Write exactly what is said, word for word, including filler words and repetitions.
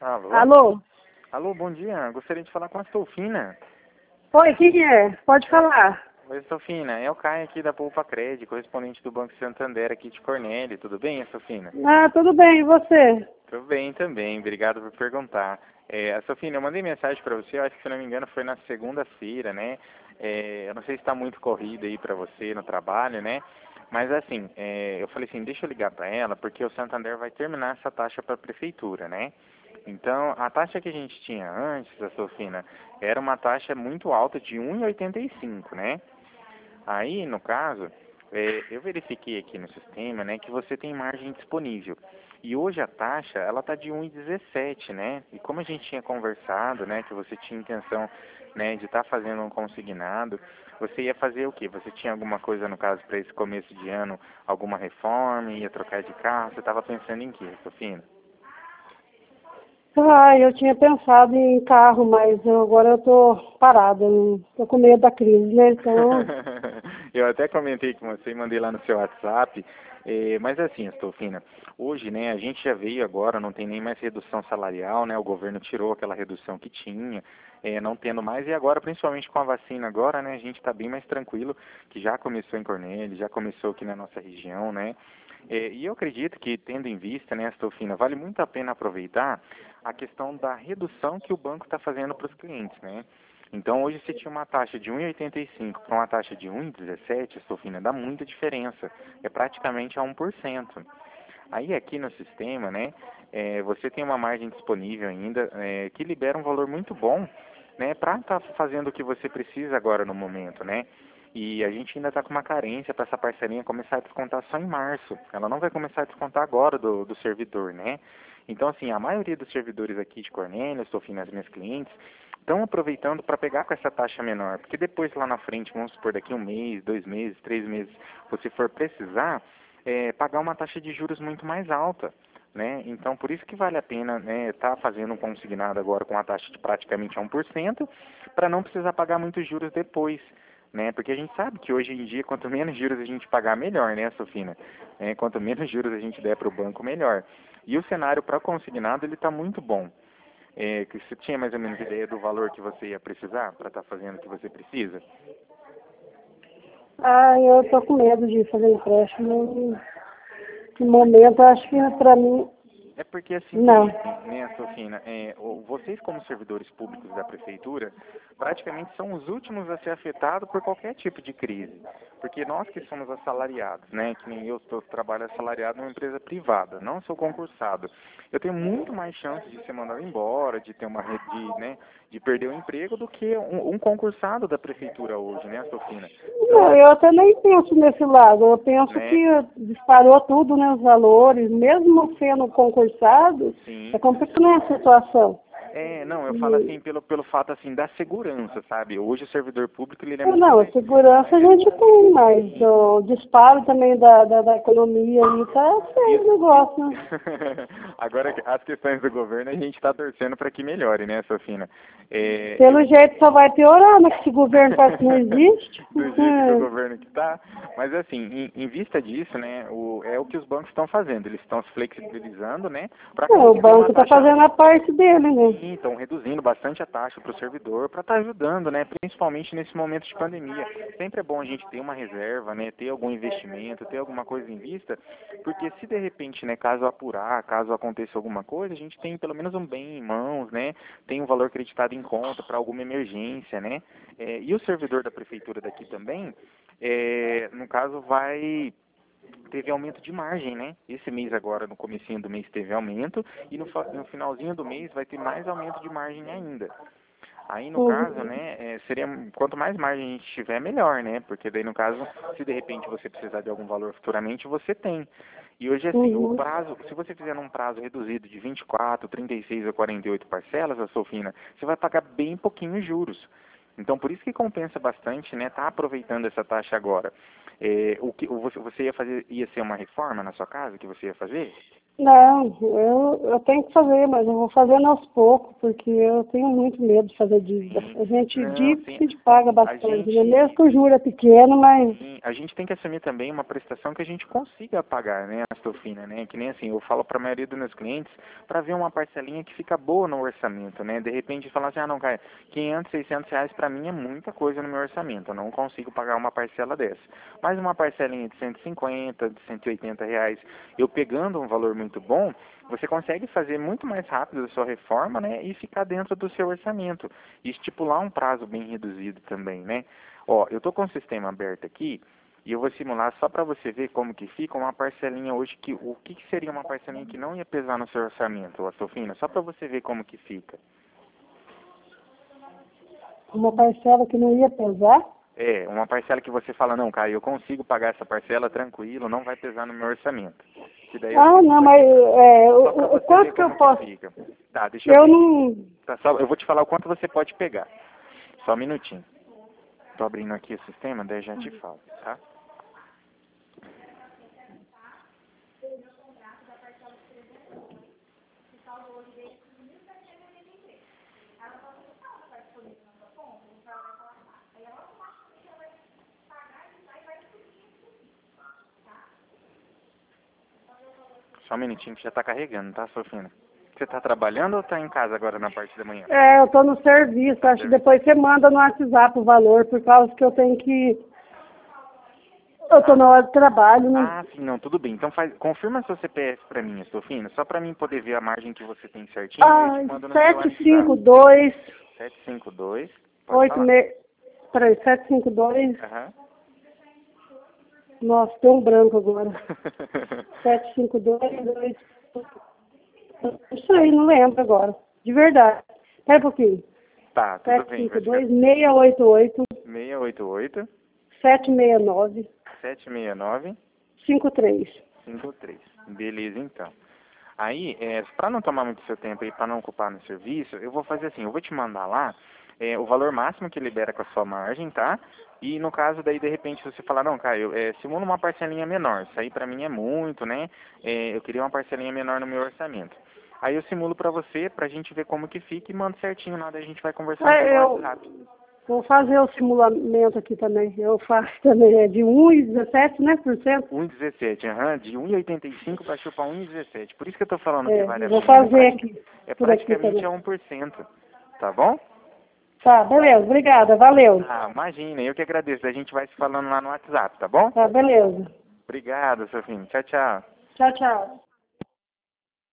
Alô? Alô? Alô, bom dia. Gostaria de falar com a Sofina. Oi, quem é? Pode falar. Oi, Sofina. É o Caio aqui da Poupa Cred, correspondente do Banco Santander aqui de Cornélio. Tudo bem, Sofina? Ah, tudo bem, e você? Tudo bem também. Obrigado por perguntar. É, a Sofina, eu mandei mensagem para você, eu acho que se não me engano foi na segunda-feira, né? É, eu não sei se está muito corrido aí para você no trabalho, né? Mas assim, é, eu falei assim, deixa eu ligar para ela, porque o Santander vai terminar essa taxa para a prefeitura, né? Então, a taxa que a gente tinha antes, a Sofina, era uma taxa muito alta de um vírgula oitenta e cinco, né? Aí, no caso, é, eu verifiquei aqui no sistema, né, que você tem margem disponível. E hoje a taxa, ela está de um vírgula dezessete, né? E como a gente tinha conversado, né, que você tinha intenção, né, de estar fazendo um consignado, você ia fazer o quê? Você tinha alguma coisa, no caso, para esse começo de ano, alguma reforma, ia trocar de carro? Você estava pensando em quê, Sofina? Ah, eu tinha pensado em carro, mas eu- agora eu tô parada, não- tô com medo da crise, né? Então, Eu até comentei com você e mandei lá no seu WhatsApp, eh, mas assim, Estofina, hoje, né, a gente já veio agora, não tem nem mais redução salarial, né, o governo tirou aquela redução que tinha, eh, não tendo mais, e agora, principalmente com a vacina agora, né, a gente está bem mais tranquilo, que já começou em Cornélio, já começou aqui na nossa região, né, eh, e eu acredito que, tendo em vista, né, Estofina, vale muito a pena aproveitar a questão da redução que o banco está fazendo para os clientes, né. Então, hoje você tinha uma taxa de um vírgula oitenta e cinco para uma taxa de um vírgula dezessete, Sofina, dá muita diferença. É praticamente a um por cento. Aí, aqui no sistema, né, é, você tem uma margem disponível ainda é, que libera um valor muito bom, né, para estar fazendo o que você precisa agora no momento, né? E a gente ainda está com uma carência para essa parcelinha começar a descontar só em março. Ela não vai começar a descontar agora do, do servidor, né? Então, assim, a maioria dos servidores aqui de Cornélio, Sofina, as minhas clientes, estão aproveitando para pegar com essa taxa menor, porque depois lá na frente, vamos supor, daqui um mês, dois meses, três meses, você for precisar é, pagar uma taxa de juros muito mais alta, né? Então, por isso que vale a pena né, estar fazendo um consignado agora com a taxa de praticamente a um por cento, para não precisar pagar muitos juros depois, né? Porque a gente sabe que hoje em dia, quanto menos juros a gente pagar, melhor, né, Sofina? É, quanto menos juros a gente der para o banco, melhor. E o cenário para consignado, ele está muito bom. É, que você tinha mais ou menos ideia do valor que você ia precisar para estar fazendo o que você precisa? ah, eu tô com medo de fazer empréstimo. No momento, eu acho que pra mim, É porque assim não. também, né, Sofina, é, o- vocês como servidores públicos da prefeitura, praticamente são os últimos a ser afetados por qualquer tipo de crise. Porque nós que somos assalariados, né, que nem eu estou trabalho assalariado numa empresa privada, não sou concursado. Eu tenho muito mais chance de ser mandado embora, de ter uma rede, de, né, de perder o emprego do que um, um concursado da prefeitura hoje, né, Sofina? Então, Não, eu até nem penso nesse lado. Eu penso né, que disparou tudo, né, os valores, mesmo sendo concursado, é sim. complicado a situação. É, não, eu falo E, assim pelo, pelo fato assim da segurança, sabe? Hoje o servidor público ele é ah, muito não, a mais, segurança mais a gente tem, mas sim. o disparo também da, da, da economia aí tá feio o Isso, negócio, né? agora as questões do governo a gente está torcendo para que melhore, né, Sofina? É, eu Pelo jeito só vai piorar, né? Que esse governo parece que não existe. do jeito do governo que está, mas assim, em, em vista disso, né, o, é o que os bancos estão fazendo, eles estão se flexibilizando, né, para É, o conseguir uma banco está taxa. fazendo a parte dele, né? Sim, estão reduzindo bastante a taxa para o servidor para estar ajudando, né? Principalmente nesse momento de pandemia. Sempre é bom a gente ter uma reserva, né? Ter algum investimento, ter alguma coisa em vista, porque se de repente, né, caso apurar, caso aconteça alguma coisa, a gente tem pelo menos um bem em mãos, né? Tem um valor acreditado em conta para alguma emergência, né? É, e o servidor da prefeitura daqui também, é, no caso, vai teve aumento de margem, né? Esse mês agora, no comecinho do mês, teve aumento e no, no finalzinho do mês vai ter mais aumento de margem ainda. Aí, no caso, Uhum. né, é, seria, quanto mais margem a gente tiver, melhor, né? Porque daí, no caso, se de repente você precisar de algum valor futuramente, você tem. E hoje, assim, o Uhum. prazo, se você fizer num prazo reduzido de vinte e quatro, trinta e seis ou quarenta e oito parcelas, a Sofina, você vai pagar bem pouquinho juros. Então, por isso que compensa bastante, né, tá aproveitando essa taxa agora. É, o que o, você, você ia fazer, ia ser uma reforma na sua casa que você ia fazer? Não, eu, eu tenho que fazer, mas eu vou fazendo aos poucos, porque eu tenho muito medo de fazer dívida. Sim. A gente, Não, dívida, sim. a gente paga A bastante, né? gente, Mesmo que o juro é pequeno, mas... sim, a gente tem que assumir também uma prestação que a gente consiga pagar, né, Astolfina, né? Que nem assim, eu falo para a maioria dos meus clientes para ver uma parcelinha que fica boa no orçamento, né? De repente falar assim, ah, não, cara, quinhentos, seiscentos reais para mim é muita coisa no meu orçamento, eu não consigo pagar uma parcela dessa. Mas uma parcelinha de cento e cinquenta, de cento e oitenta reais, eu pegando um valor muito bom, você consegue fazer muito mais rápido a sua reforma, né? E ficar dentro do seu orçamento. E estipular um prazo bem reduzido também, né? Ó, eu tô com o sistema aberto aqui e eu vou simular só para você ver como que fica uma parcelinha hoje que o que, que seria uma parcelinha que não ia pesar no seu orçamento, Astolfina, só para você ver como que fica. Uma parcela que não ia pesar? É, uma parcela que você fala, não, cara, eu consigo pagar essa parcela tranquilo, não vai pesar no meu orçamento. Que daí eu Ah, simulo não, mas aqui é, só para o, o você ver quanto que eu como que posso? fica. Tá, deixa eu Eu ver aqui. não... Tá, só, eu vou te falar o quanto você pode pegar. Só um minutinho. Tô abrindo aqui o sistema, daí já te falo, tá? Só um minutinho que já tá carregando, tá, Sofina? Você tá trabalhando ou tá em casa agora na parte da manhã? É, eu tô no serviço, acho que depois você manda no WhatsApp o valor, por causa que eu tenho que... Eu tô Ah, na hora de trabalho, né? ah, sim, não, tudo bem. Então faz, confirma seu C P F pra mim, Sofina, só pra mim poder ver a margem que você tem certinho e eu te Ai, mando no seu sete cinco WhatsApp. dois sete cinco dois, pode oito falar? me... Peraí, sete cinco dois Aham. Nossa, tem um branco agora. sete cinco dois dois Isso aí, não lembro agora. De verdade. Espera um pouquinho. Tá, tudo sete bem, cinco vai ficar dois seis oito oito seis oito oito, sete seis nove sete seis nove, cinco três. cinco três. Beleza, então. Aí, é, para não tomar muito seu tempo e para não ocupar no serviço, eu vou fazer assim, eu vou te mandar lá é, o valor máximo que libera com a sua margem, tá? E no caso daí, de repente, você falar, não, Caio, é, simula uma parcelinha menor, isso aí para mim é muito, né? É, eu queria uma parcelinha menor no meu orçamento. Aí eu simulo para você, pra gente ver como que fica e mando certinho lá, daí a gente vai conversando pelo É, eu WhatsApp. vou fazer o simulamento aqui também. Eu faço também, é de um e dezessete, né, por cento? um e dezessete, aham, de um e oitenta e cinco baixou para um e dezessete. Por isso que eu tô falando que É, vale eu a vou pena. É, fazer prati- aqui, é por aqui praticamente também. a um por cento, tá bom? Tá, beleza, obrigada, valeu. Ah, imagina, eu que agradeço. A gente vai se falando lá no WhatsApp, tá bom? Tá, beleza. Obrigado, Sofim. Tchau, tchau. Tchau, tchau.